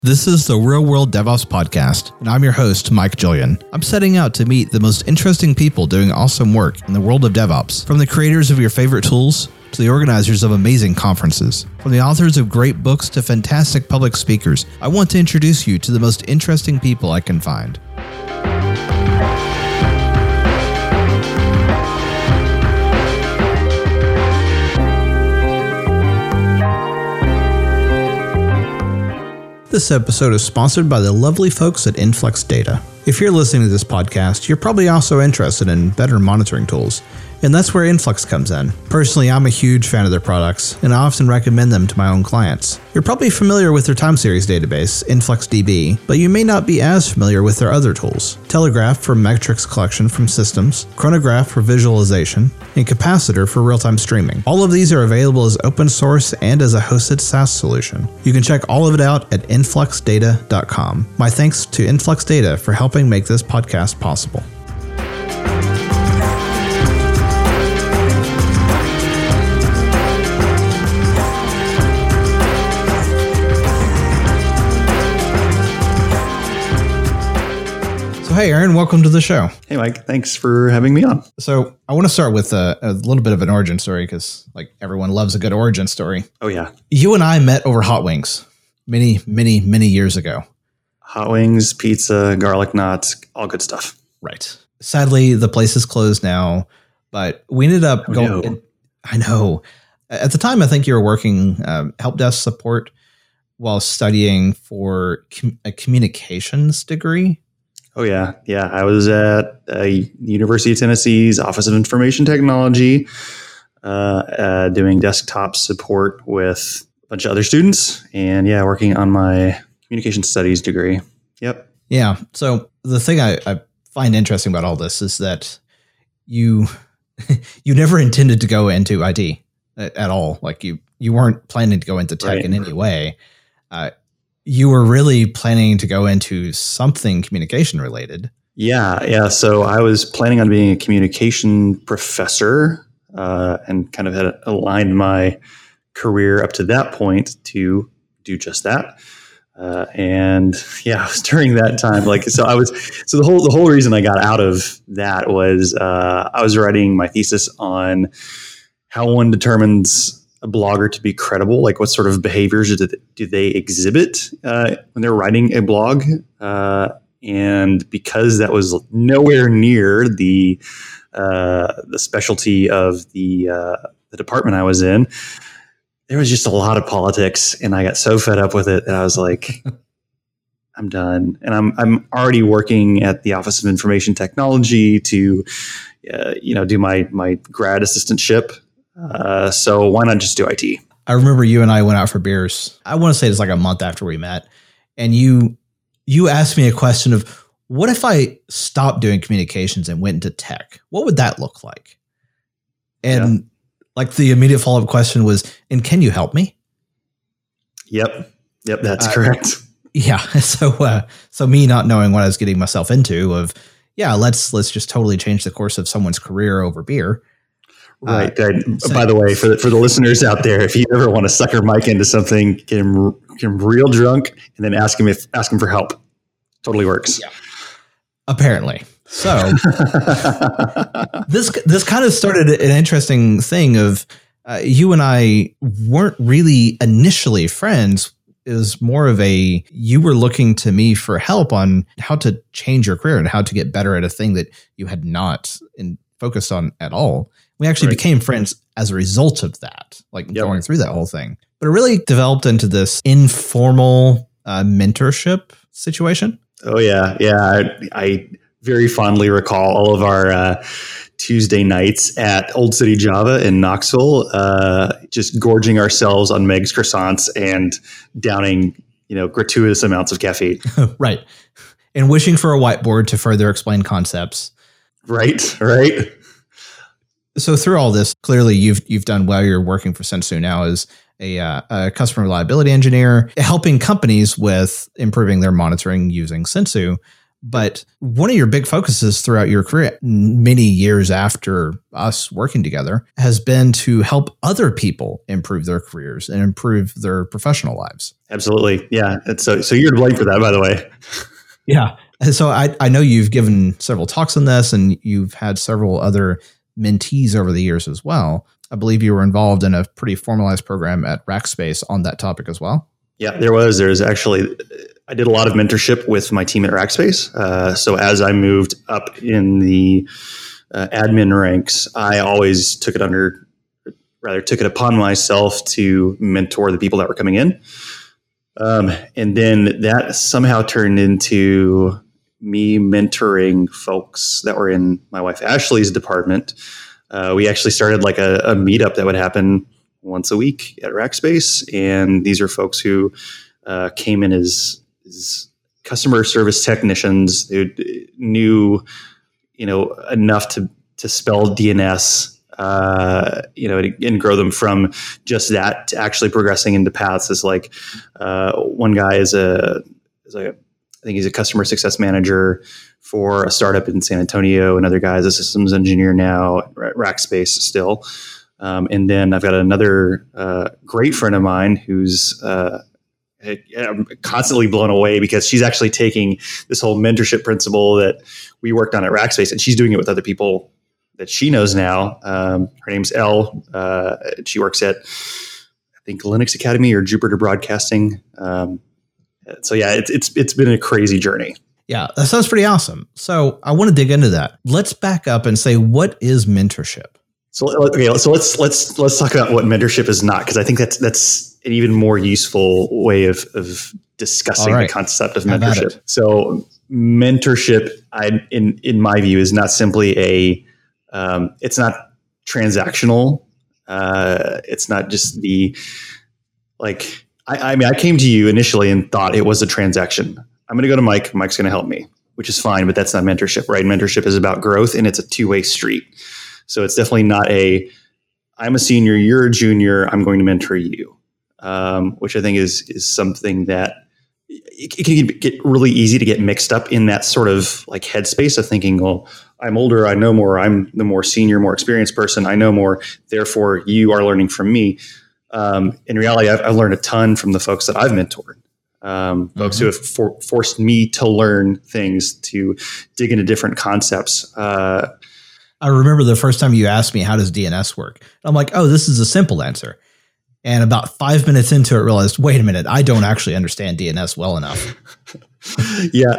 This is the Real World DevOps Podcast, and I'm your host, Mike Julian. I'm setting out to meet the most interesting people doing awesome work in the world of DevOps, from the creators of your favorite tools to the organizers of amazing conferences. From the authors of great books to fantastic public speakers, I want to introduce you to the most interesting people I can find. This episode is sponsored by the lovely folks at Influx Data. If you're listening to this podcast, you're probably also interested in better monitoring tools, and that's where Influx comes in. Personally, I'm a huge fan of their products, and I often recommend them to my own clients. You're probably familiar with their time series database, InfluxDB, but you may not be as familiar with their other tools. Telegraph for metrics collection from systems, Chronograph for visualization, and Capacitor for real-time streaming. All of these are available as open source and as a hosted SaaS solution. You can check all of it out at influxdata.com. My thanks to Influx Data for helping make this podcast possible. So hey, Aaron, welcome to the show. Hey, Mike. Thanks for having me on. So I want to start with a little bit of an origin story because like everyone loves a good origin story. Oh, yeah. You and I met over Hot Wings many years ago. Hot wings, pizza, garlic knots, all good stuff. Right. Sadly, the place is closed now, but we ended up going. No. I know. At the time, I think you were working help desk support while studying for a communications degree. Oh, yeah. Yeah. I was at University of Tennessee's Office of Information Technology doing desktop support with a bunch of other students and, working on my communication studies degree. Yep. Yeah. So the thing I find interesting about all this is that you never intended to go into IT at all. Like you weren't planning to go into tech in any way. You were really planning to go into something communication related. Yeah. So I was planning on being a communication professor and kind of had aligned my career up to that point to do just that. And it was during that time, the whole reason I got out of that was I was writing my thesis on how one determines a blogger to be credible, like what sort of behaviors do they exhibit when they're writing a blog. And because that was nowhere near the specialty of the department I was in, there was just a lot of politics, and I got so fed up with it that I was like, I'm done. And I'm already working at the Office of Information Technology to, do my grad assistantship. So why not just do IT? I remember you and I went out for beers. I want to say it's like a month after we met, and you asked me a question of, what if I stopped doing communications and went into tech? What would that look like? And like the immediate follow-up question was, and can you help me? Yep, that's correct. Yeah. So me not knowing what I was getting myself into of, let's just totally change the course of someone's career over beer. Right. By the way, for the listeners out there, if you ever want to sucker Mike into something, get him real drunk and then ask him for help. Totally works. Yeah. Apparently. So this kind of started an interesting thing of you and I weren't really initially friends. It was more of you were looking to me for help on how to change your career and how to get better at a thing that you had not focused on at all. We actually became friends as a result of that, going through that whole thing. But it really developed into this informal mentorship situation. Oh, yeah. Yeah. I very fondly recall all of our Tuesday nights at Old City Java in Knoxville, just gorging ourselves on Meg's croissants and downing, gratuitous amounts of caffeine. Right. And wishing for a whiteboard to further explain concepts. Right. So through all this, clearly you've done well. You're working for Sensu now as a customer reliability engineer, helping companies with improving their monitoring using Sensu. But one of your big focuses throughout your career, many years after us working together, has been to help other people improve their careers and improve their professional lives. Absolutely. Yeah. So you're to blame for that, by the way. Yeah. And so I know you've given several talks on this, and you've had several other mentees over the years as well. I believe you were involved in a pretty formalized program at Rackspace on that topic as well. Yeah, there's actually, I did a lot of mentorship with my team at Rackspace. So as I moved up in the admin ranks, I always took it upon myself to mentor the people that were coming in. And then that somehow turned into me mentoring folks that were in my wife Ashley's department. We actually started like a meetup that would happen once a week at Rackspace. And these are folks who came in as customer service technicians who knew, enough to spell DNS, and grow them from just that to actually progressing into paths. As like one guy is I think he's a customer success manager for a startup in San Antonio. Another guy is a systems engineer now at Rackspace still. And then I've got another great friend of mine who's I'm constantly blown away because she's actually taking this whole mentorship principle that we worked on at Rackspace, and she's doing it with other people that she knows now. Her name's Elle. She works at, I think, Linux Academy or Jupiter Broadcasting. So yeah, it's been a crazy journey. Yeah, that sounds pretty awesome. So I want to dig into that. Let's back up and say, what is mentorship? So let's talk about what mentorship is not, because I think that's an even more useful way of discussing the concept of mentorship. So mentorship, in my view, is not simply it's not transactional. It's not just I came to you initially and thought it was a transaction. I'm going to go to Mike. Mike's going to help me, which is fine, but that's not mentorship, right? Mentorship is about growth, and it's a two-way street. So it's definitely not I'm a senior, you're a junior, I'm going to mentor you, which I think is something that it can get really easy to get mixed up in that sort of like headspace of thinking, well, I'm older, I know more, I'm the more senior, more experienced person, I know more, therefore you are learning from me. In reality, I've learned a ton from the folks that I've mentored. Folks who have forced me to learn things, to dig into different concepts. I remember the first time you asked me, how does DNS work? I'm like, oh, this is a simple answer. And about 5 minutes into it, realized, wait a minute, I don't actually understand DNS well enough. Yeah,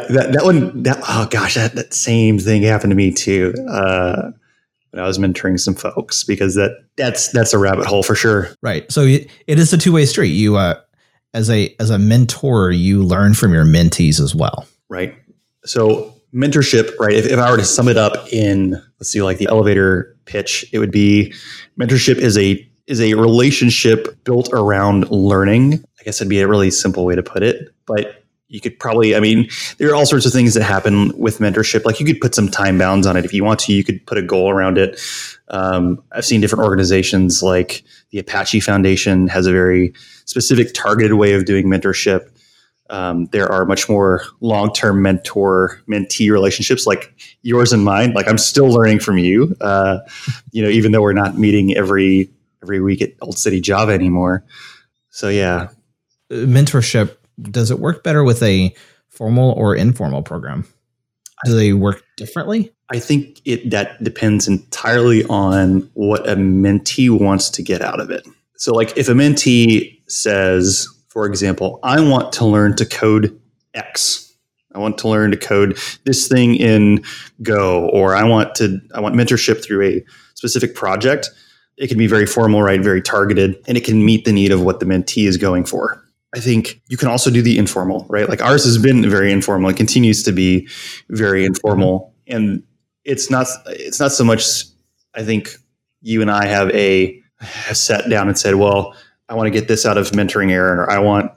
that same thing happened to me too. When I was mentoring some folks, because that's a rabbit hole for sure. Right. So it is a two-way street. You, as a mentor, you learn from your mentees as well. Right. So mentorship, right? If I were to sum it up in, let's see, like the elevator pitch, it would be mentorship is a relationship built around learning. I guess it'd be a really simple way to put it, but you could probably, there are all sorts of things that happen with mentorship. Like you could put some time bounds on it if you want to. You could put a goal around it. I've seen different organizations like the Apache Foundation has a very specific targeted way of doing mentorship. There are much more long-term mentor-mentee relationships like yours and mine. Like I'm still learning from you, even though we're not meeting every week at Old City Java anymore. So yeah. Mentorship, does it work better with a formal or informal program? Do they work differently? I think that depends entirely on what a mentee wants to get out of it. So like if a mentee says, for example, I want to learn to code X. I want to learn to code this thing in Go, or I want mentorship through a specific project. It can be very formal, right? Very targeted, and it can meet the need of what the mentee is going for. I think you can also do the informal, right? Like ours has been very informal. It continues to be very informal. And it's not so much, I think you and I have sat down and said, well, I want to get this out of mentoring Aaron, or I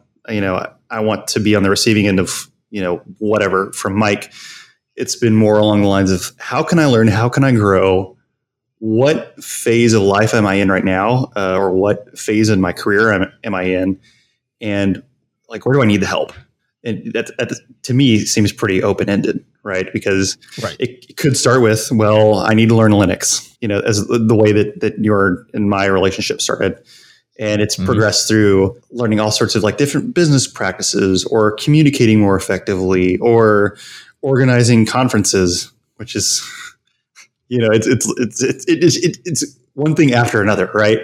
want to be on the receiving end of, whatever from Mike. It's been more along the lines of how can I learn? How can I grow? What phase of life am I in right now? Or what phase in my career am I in? And like, where do I need the help? And that to me seems pretty open-ended, right? Because it could start with, well, I need to learn Linux, as the way that your and my relationship started. And it's progressed through learning all sorts of like different business practices, or communicating more effectively, or organizing conferences, which is, it's one thing after another, right?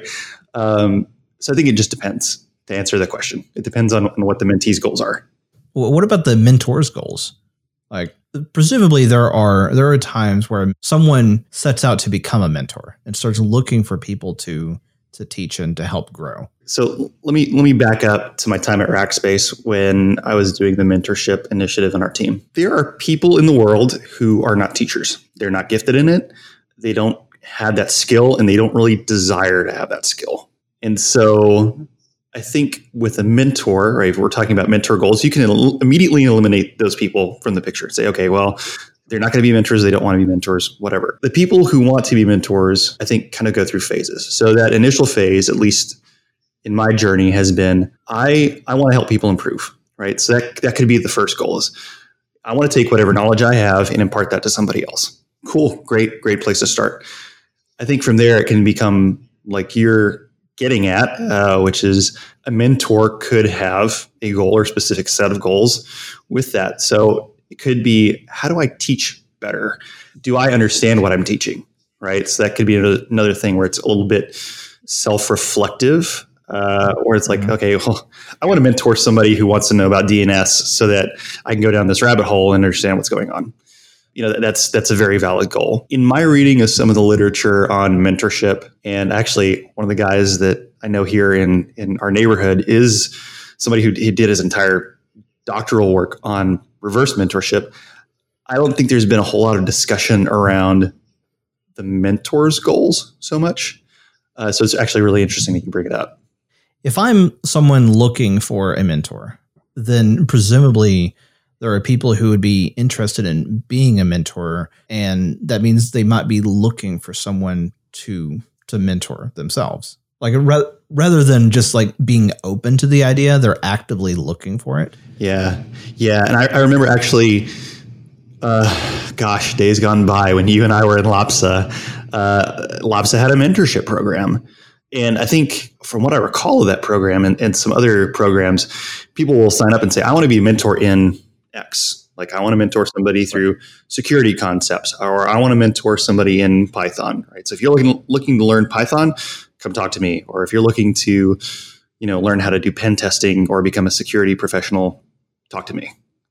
So I think it just depends, to answer the question. It depends on what the mentee's goals are. What about the mentor's goals? Like, presumably there are times where someone sets out to become a mentor and starts looking for people to teach and to help grow. So let me back up to my time at Rackspace when I was doing the mentorship initiative on our team. There are people in the world who are not teachers. They're not gifted in it. They don't have that skill, and they don't really desire to have that skill. And so I think with a mentor, right, if we're talking about mentor goals, you can immediately eliminate those people from the picture. Say, okay, well, they're not going to be mentors. They don't want to be mentors, whatever. The people who want to be mentors, I think, kind of go through phases. So that initial phase, at least in my journey, has been, I want to help people improve, right? So that could be the first goal is, I want to take whatever knowledge I have and impart that to somebody else. Cool. Great place to start. I think from there, it can become like you're getting at, which is a mentor could have a goal or specific set of goals with that. So it could be, how do I teach better? Do I understand what I'm teaching? Right. So that could be another thing where it's a little bit self-reflective, or it's like, okay, well, I want to mentor somebody who wants to know about DNS so that I can go down this rabbit hole and understand what's going on. That's a very valid goal. In my reading of some of the literature on mentorship, and actually one of the guys that I know here in our neighborhood is somebody who did his entire doctoral work on reverse mentorship. I don't think there's been a whole lot of discussion around the mentor's goals so much. So it's actually really interesting that you bring it up. If I'm someone looking for a mentor, then presumably there are people who would be interested in being a mentor, and that means they might be looking for someone to mentor themselves. Like rather than just like being open to the idea, they're actively looking for it. Yeah. And I remember actually, days gone by when you and I were in LAPSA. LAPSA had a mentorship program. And I think from what I recall of that program and some other programs, people will sign up and say, I want to be a mentor in X. Like, I want to mentor somebody through security concepts, or I want to mentor somebody in Python, right? So if you're looking to learn Python, come talk to me. Or if you're looking to, learn how to do pen testing or become a security professional, talk to me.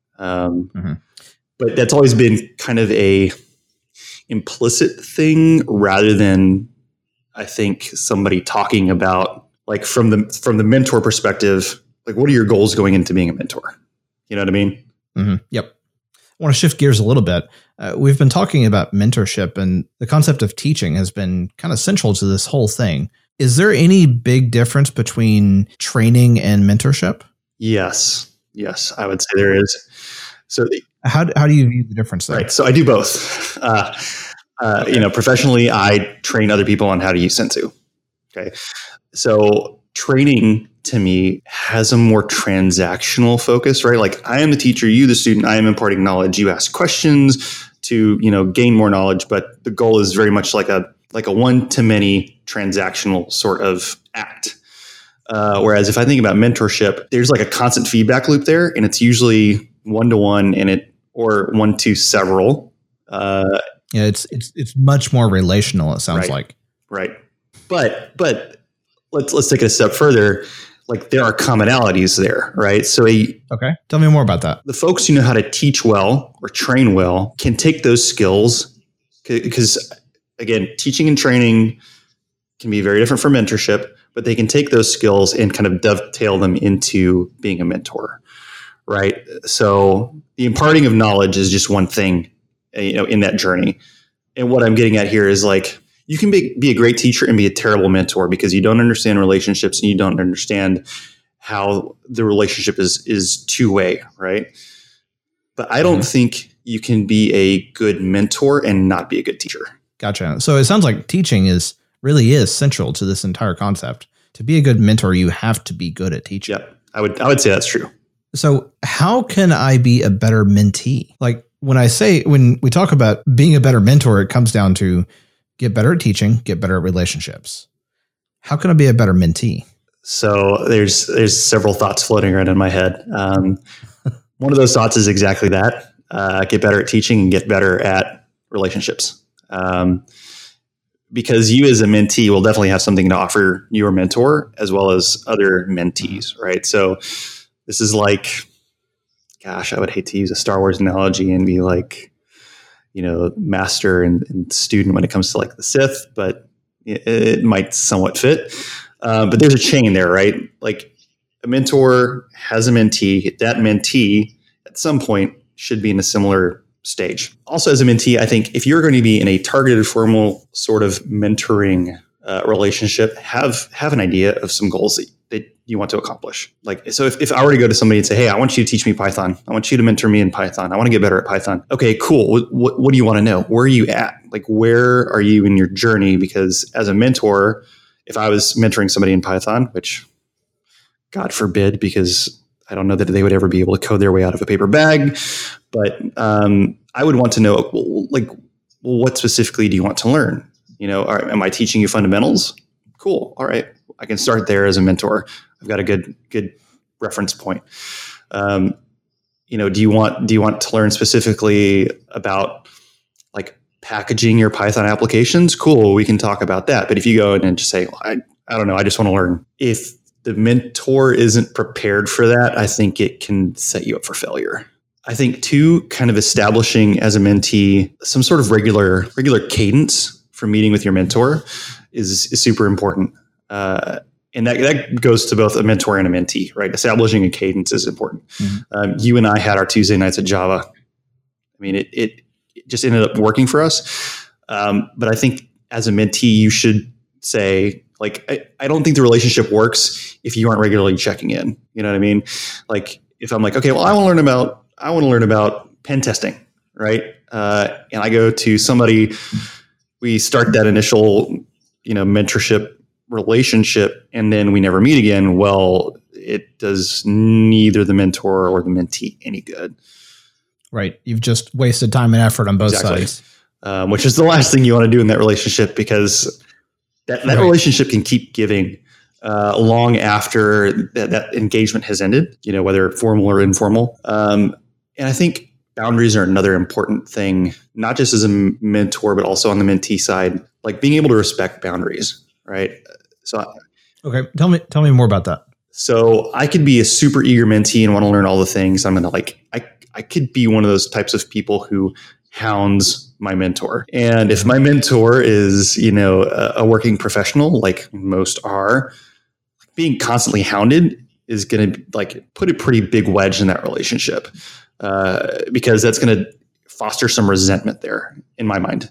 But that's always been kind of a implicit thing rather than, I think, somebody talking about, like, from the mentor perspective, like, what are your goals going into being a mentor? You know what I mean? Mm-hmm. Yep. I want to shift gears a little bit. We've been talking about mentorship, and the concept of teaching has been kind of central to this whole thing. Is there any big difference between training and mentorship? Yes, I would say there is. So how do you view the difference there? Right. So I do both. Professionally, I train other people on how to use Sensu. Okay. So training to me has a more transactional focus, right? Like, I am the teacher, you the student, I am imparting knowledge. You ask questions to, gain more knowledge, but the goal is very much like a one-to-many transactional sort of act. Whereas if I think about mentorship, there's like a constant feedback loop there, and it's usually one-to-one or one-to-several. It's much more relational, it sounds like. Right. But let's take it a step further. Like, there are commonalities there, right? So okay. Tell me more about that. The folks who know how to teach well or train well can take those skills, because again, teaching and training can be very different from mentorship, but they can take those skills and kind of dovetail them into being a mentor, right? So the imparting of knowledge is just one thing, in that journey. And what I'm getting at here is, like, you can be a great teacher and be a terrible mentor because you don't understand relationships and you don't understand how the relationship is two-way, right? But I don't think you can be a good mentor and not be a good teacher. Gotcha. So it sounds like teaching really is central to this entire concept. To be a good mentor, you have to be good at teaching. Yep. I would say that's true. So how can I be a better mentee? Like when we talk about being a better mentor, it comes down to get better at teaching, get better at relationships. How can I be a better mentee? So there's several thoughts floating around in my head. One of those thoughts is exactly that: get better at teaching and get better at relationships. Because you as a mentee will definitely have something to offer your mentor as well as other mentees, right? So this is like, gosh, I would hate to use a Star Wars analogy and be like, master and student when it comes to like the Sith, but it might somewhat fit. But there's a chain there, right? Like a mentor has a mentee. That mentee at some point should be in a similar stage. Also, as a mentee, I think if you're going to be in a targeted, formal sort of mentoring relationship, have an idea of some goals that you want to accomplish. Like, so if I were to go to somebody and say, hey, I want you to teach me Python. I want you to mentor me in Python. I want to get better at Python. Okay, cool. What do you want to know? Where are you at? Like, where are you in your journey? Because as a mentor, if I was mentoring somebody in Python, which God forbid, because I don't know that they would ever be able to code their way out of a paper bag, but I would want to know, like, what specifically do you want to learn? Am I teaching you fundamentals? Cool. All right. I can start there as a mentor. I've got a good reference point. Do you want to learn specifically about like packaging your Python applications? Cool. We can talk about that. But if you go in and just say, well, I don't know, I just want to learn. If the mentor isn't prepared for that, I think it can set you up for failure. I think too, kind of establishing as a mentee some sort of regular cadence for meeting with your mentor is super important. And that goes to both a mentor and a mentee, right? Establishing a cadence is important. Mm-hmm. You and I had our Tuesday nights at Java. I mean, it just ended up working for us. But I think as a mentee, you should say, like, I don't think the relationship works if you aren't regularly checking in. You know what I mean? Like, if I'm like, okay, well, I want to learn about pen testing, right? And I go to somebody, we start that initial, mentorship relationship, and then we never meet again. Well, it does neither the mentor or the mentee any good. Right. You've just wasted time and effort on both sides. Which is the last thing you want to do in that relationship, because that right. relationship can keep giving long after that engagement has ended, whether formal or informal. And I think boundaries are another important thing, not just as a mentor, but also on the mentee side, like being able to respect boundaries, right? So, okay, tell me more about that. So I could be a super eager mentee and want to learn all the things. I'm going to I could be one of those types of people who hounds my mentor. And if my mentor is, a working professional, like most are, being constantly hounded is going to put a pretty big wedge in that relationship, because that's going to foster some resentment there in my mind.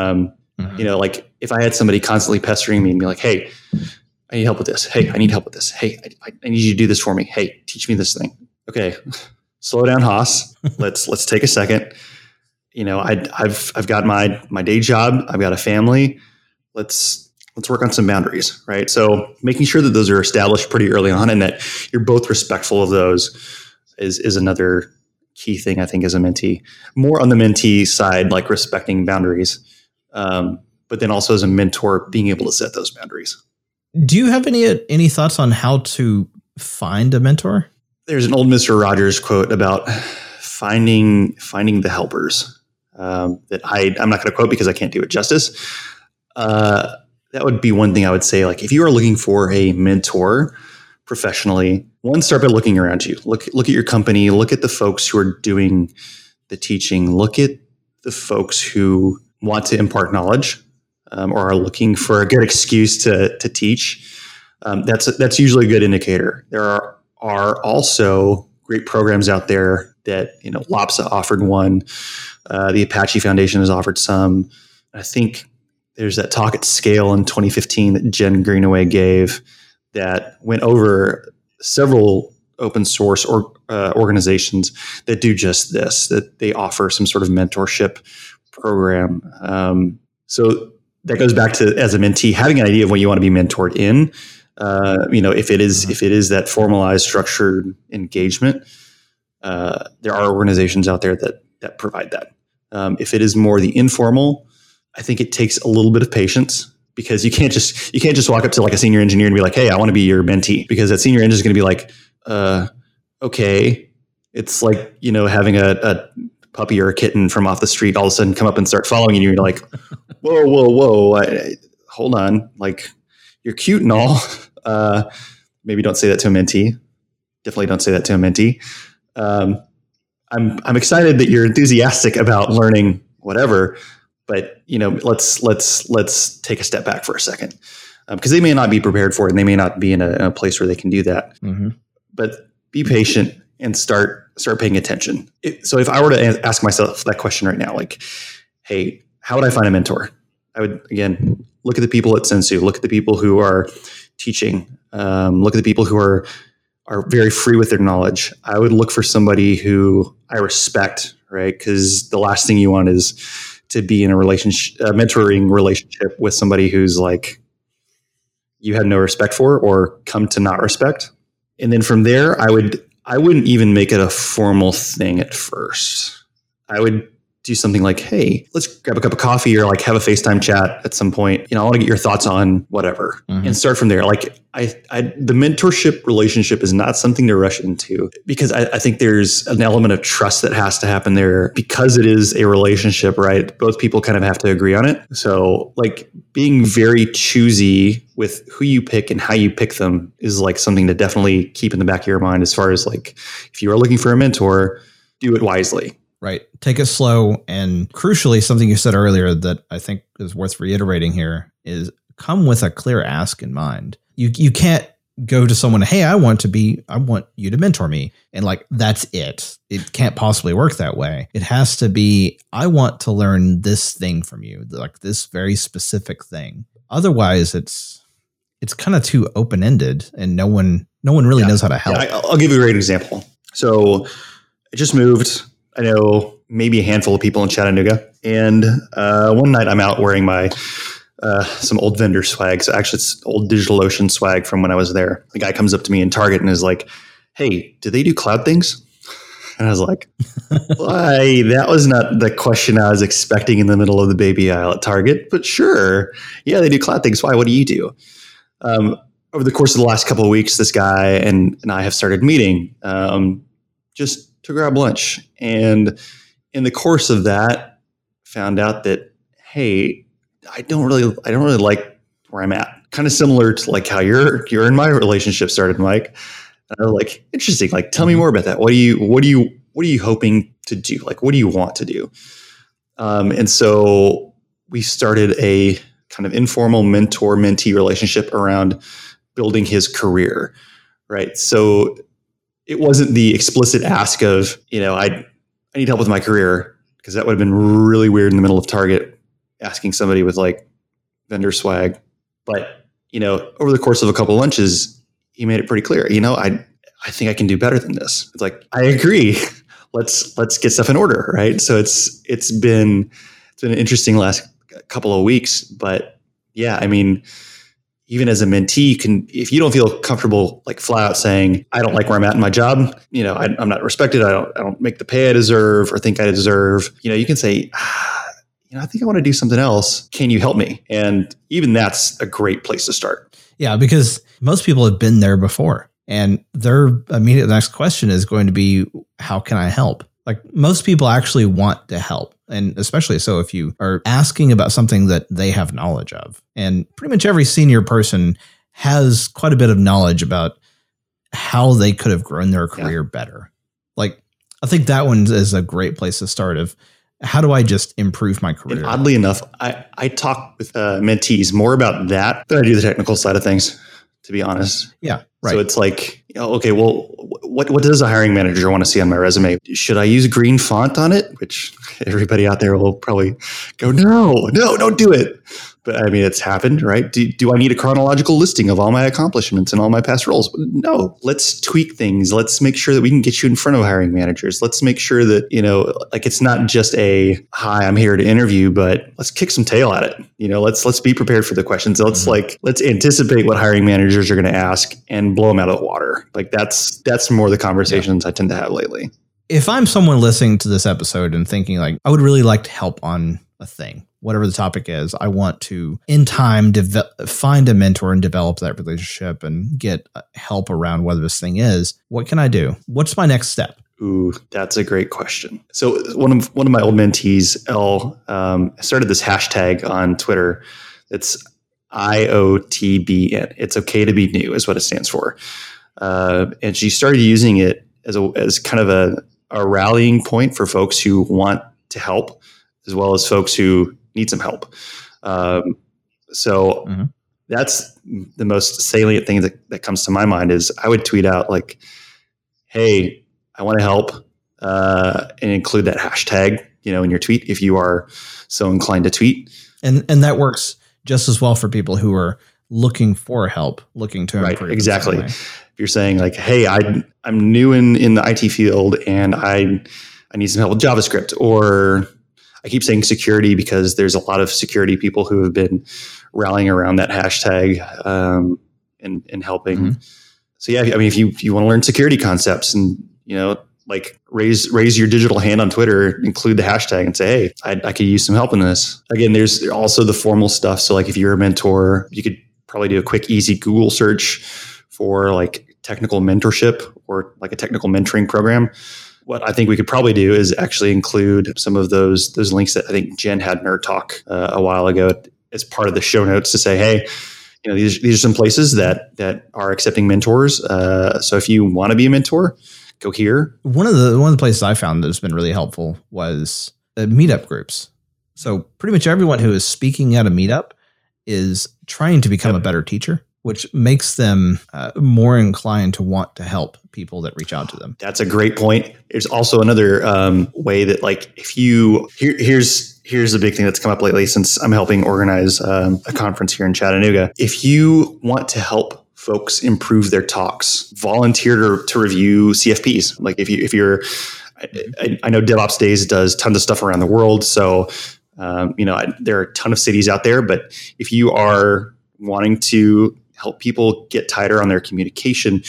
If I had somebody constantly pestering me and be like, hey, I need help with this. Hey, I need help with this. Hey, I need you to do this for me. Hey, teach me this thing. Okay. Slow down, Haas. Let's take a second. I've got my day job. I've got a family. Let's work on some boundaries, right? So making sure that those are established pretty early on and that you're both respectful of those is another key thing, I think, as a mentee. More on the mentee side, like respecting boundaries, but then also as a mentor, being able to set those boundaries. Do you have any thoughts on how to find a mentor? There's an old Mr. Rogers quote about finding the helpers that I'm not going to quote because I can't do it justice. That would be one thing I would say. Like, if you are looking for a mentor professionally, start by looking around you. Look at your company. Look at the folks who are doing the teaching. Look at the folks who want to impart knowledge or are looking for a good excuse to teach. That's usually a good indicator. There are also great programs out there that, LAPSA offered one. The Apache Foundation has offered some. I think there's that talk at Scale in 2015 that Jen Greenaway gave that went over several open source organizations that do just this, that they offer some sort of mentorship program. So that goes back to, as a mentee, having an idea of what you want to be mentored in. If it is that formalized, structured engagement, there are organizations out there that provide that. If it is more the informal, I think it takes a little bit of patience, because you can't just walk up to like a senior engineer and be like, hey, I want to be your mentee, because that senior engineer is going to be like, okay. It's like, having a puppy or a kitten from off the street all of a sudden come up and start following you. And you're like, whoa. Hold on. Like, you're cute and all. Maybe don't say that to a mentee. Definitely don't say that to a mentee. I'm excited that you're enthusiastic about learning whatever, but let's take a step back for a second, because they may not be prepared for it, and they may not be in a place where they can do that. Mm-hmm. But be patient and start paying attention. So if I were to ask myself that question right now, like, hey, how would I find a mentor? I would, again, look at the people at Sensu, look at the people who are teaching, look at the people who are very free with their knowledge. I would look for somebody who I respect, right? Because the last thing you want is to be in a mentoring relationship with somebody who's like, you have no respect for or come to not respect. And then from there, I wouldn't even make it a formal thing at first. I would do something like, hey, let's grab a cup of coffee, or like have a FaceTime chat at some point. I want to get your thoughts on whatever, and start from there. Like the mentorship relationship is not something to rush into, because I think there's an element of trust that has to happen there, because it is a relationship, right? Both people kind of have to agree on it. So like being very choosy with who you pick and how you pick them is like something to definitely keep in the back of your mind, as far as like, if you are looking for a mentor, do it wisely. Right. Take it slow. And crucially, something you said earlier that I think is worth reiterating here is come with a clear ask in mind. You can't go to someone, hey, I want you to mentor me. And like, that's it. It can't possibly work that way. It has to be, I want to learn this thing from you, like this very specific thing. Otherwise, it's kind of too open-ended, and no one really knows how to help. Yeah, I'll give you a great example. So I just moved. I know maybe a handful of people in Chattanooga. And one night I'm out wearing my some old vendor swag. So actually it's old DigitalOcean swag from when I was there. The guy comes up to me in Target and is like, hey, do they do cloud things? And I was like, why? That was not the question I was expecting in the middle of the baby aisle at Target. But sure. Yeah, they do cloud things. Why? What do you do? Over the course of the last couple of weeks, this guy and I have started meeting just to grab lunch. And in the course of that, found out that, hey, I don't really like where I'm at. Kind of similar to like how you're in my relationship started, Mike. And I was like, interesting. Like, tell me more about that. What are you hoping to do? Like, what do you want to do? And so we started a kind of informal mentor-mentee relationship around building his career, right? So it wasn't the explicit ask of, I need help with my career, because that would have been really weird in the middle of Target, asking somebody with like vendor swag. But, over the course of a couple of lunches, he made it pretty clear, I think I can do better than this. It's like, I agree. Let's get stuff in order. Right. So it's been an interesting last couple of weeks, but yeah, I mean, even as a mentee, if you don't feel comfortable, like flat out saying, I don't like where I'm at in my job, I'm not respected. I don't make the pay I deserve or think I deserve. You can say, I think I want to do something else. Can you help me? And even that's a great place to start. Yeah, because most people have been there before, and their immediate next question is going to be, how can I help? Like, most people actually want to help. And especially so if you are asking about something that they have knowledge of. And pretty much every senior person has quite a bit of knowledge about how they could have grown their career better. Like, I think that one is a great place to start of, how do I just improve my career? And oddly enough, I talk with mentees more about that than I do the technical side of things, to be honest. Yeah. Right. So it's like, okay, well, what does a hiring manager want to see on my resume? Should I use green font on it? Which everybody out there will probably go, no, don't do it. But I mean, it's happened, right? Do I need a chronological listing of all my accomplishments and all my past roles? No, let's tweak things. Let's make sure that we can get you in front of hiring managers. Let's make sure that, like, it's not just a, hi, I'm here to interview, but let's kick some tail at it. Let's be prepared for the questions. Let's anticipate what hiring managers are going to ask and blow them out of the water. Like, that's more the conversations I tend to have lately. if I'm someone listening to this episode and thinking like, I would really like to help on a thing, whatever the topic is, I want to in time find a mentor and develop that relationship and get help around whatever this thing is. What can I do? What's my next step? Ooh, that's a great question. So one of my old mentees, Elle, started this hashtag on Twitter. It's IOTBN. It's okay to be new is what it stands for. And she started using it as kind of a rallying point for folks who want to help, as well as folks who need some help. That's the most salient thing that comes to my mind is I would tweet out like, hey, I want to help, and include that hashtag, in your tweet if you are so inclined to tweet. And that works just as well for people who are looking for help, looking to improve. Right, exactly. If you're saying like, hey, I'm new in the IT field and I need some help with JavaScript, or I keep saying security because there's a lot of security people who have been rallying around that hashtag and helping. Mm-hmm. So yeah, I mean, if you want to learn security concepts and, like raise your digital hand on Twitter, include the hashtag and say, hey, I could use some help in this. Again, there's also the formal stuff. So like if you're a mentor, you could probably do a quick, easy Google search for like technical mentorship or like a technical mentoring program. What I think we could probably do is actually include some of those links that I think Jen had in her talk a while ago as part of the show notes to say, hey, these are some places that are accepting mentors. So if you want to be a mentor, go here. One of the places I found that's been really helpful was meetup groups. So pretty much everyone who is speaking at a meetup is trying to become a better teacher, which makes them more inclined to want to help people that reach out to them. That's a great point. There's also another way that like if you here's a big thing that's come up lately since I'm helping organize a conference here in Chattanooga. If you want to help folks improve their talks, volunteer to review CFPs. Like if you're, I know DevOps Days does tons of stuff around the world. So, there are a ton of cities out there, but if you are wanting to help people get tighter on their communication,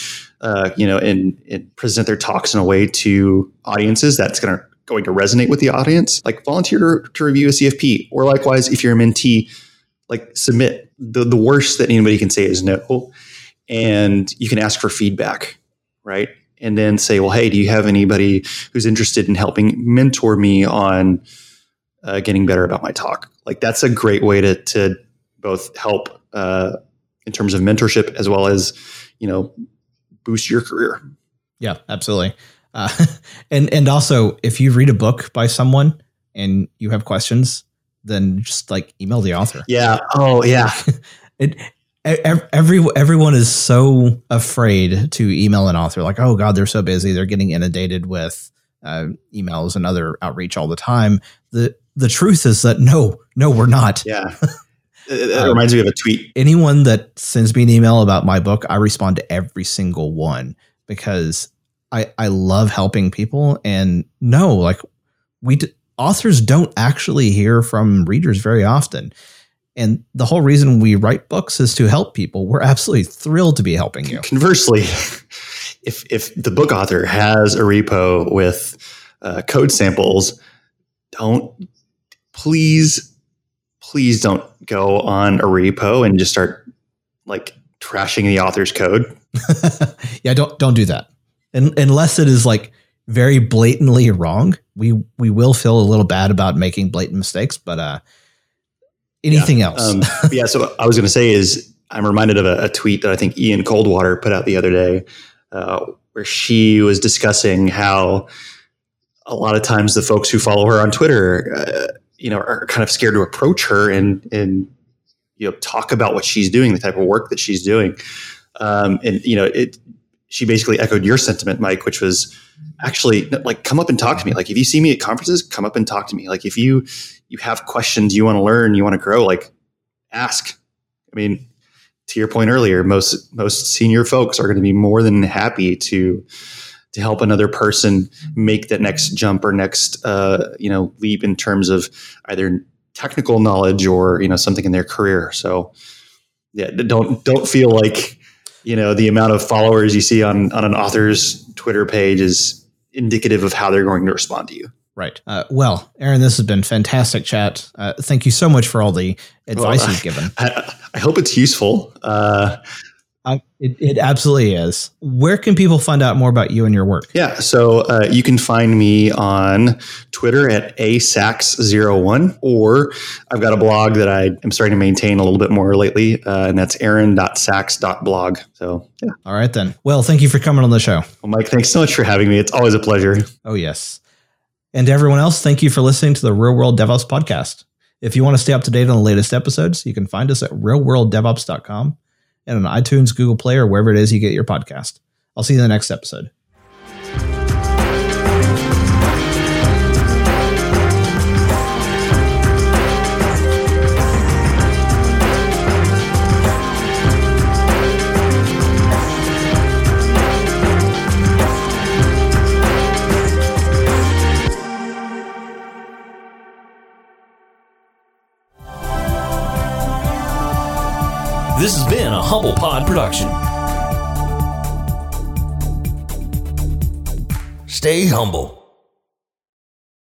and present their talks in a way to audiences that's going to resonate with the audience, like volunteer to review a CFP, or likewise, if you're a mentee, like submit. The worst that anybody can say is no. And you can ask for feedback, right? And then say, well, hey, do you have anybody who's interested in helping mentor me on getting better about my talk? Like that's a great way to both help in terms of mentorship as well as, boost your career. Yeah, absolutely. And also, if you read a book by someone and you have questions, then just like email the author. Yeah. Oh, yeah. Everyone is so afraid to email an author. Like, oh God, they're so busy. They're getting inundated with emails and other outreach all the time. The truth is that no, we're not. Yeah. It reminds me of a tweet. Anyone that sends me an email about my book, I respond to every single one because I love helping people. And no, like authors don't actually hear from readers very often. And the whole reason we write books is to help people. We're absolutely thrilled to be helping you. Conversely, if the book author has a repo with code samples, please don't go on a repo and just start like trashing the author's code. Yeah, don't do that. Unless it is like very blatantly wrong. We will feel a little bad about making blatant mistakes, but anything else? So I was going to say is I'm reminded of a tweet that I think Ian Coldwater put out the other day where she was discussing how a lot of times the folks who follow her on Twitter, are kind of scared to approach her and talk about what she's doing, the type of work that she's doing. She basically echoed your sentiment, Mike, which was actually like, come up and talk to me. Like if you see me at conferences, come up and talk to me. Like if you have questions, you want to learn, you want to grow, like ask. I mean, to your point earlier, most senior folks are going to be more than happy to help another person make that next jump or next, leap in terms of either technical knowledge or, something in their career. So yeah, don't feel like, the amount of followers you see on an author's Twitter page is indicative of how they're going to respond to you. Right. Well, Aaron, this has been fantastic chat. Thank you so much for all the advice you've given. I hope it's useful. It absolutely is. Where can people find out more about you and your work? Yeah, so you can find me on Twitter at asax01, or I've got a blog that I am starting to maintain a little bit more lately, and that's aaron.sax.blog. So, yeah. All right, then. Well, thank you for coming on the show. Well, Mike, thanks so much for having me. It's always a pleasure. Oh, yes. And to everyone else, thank you for listening to the Real World DevOps podcast. If you want to stay up to date on the latest episodes, you can find us at realworlddevops.com. and on iTunes, Google Play, or wherever it is you get your podcast. I'll see you in the next episode. This has been a Humble Pod production. Stay humble.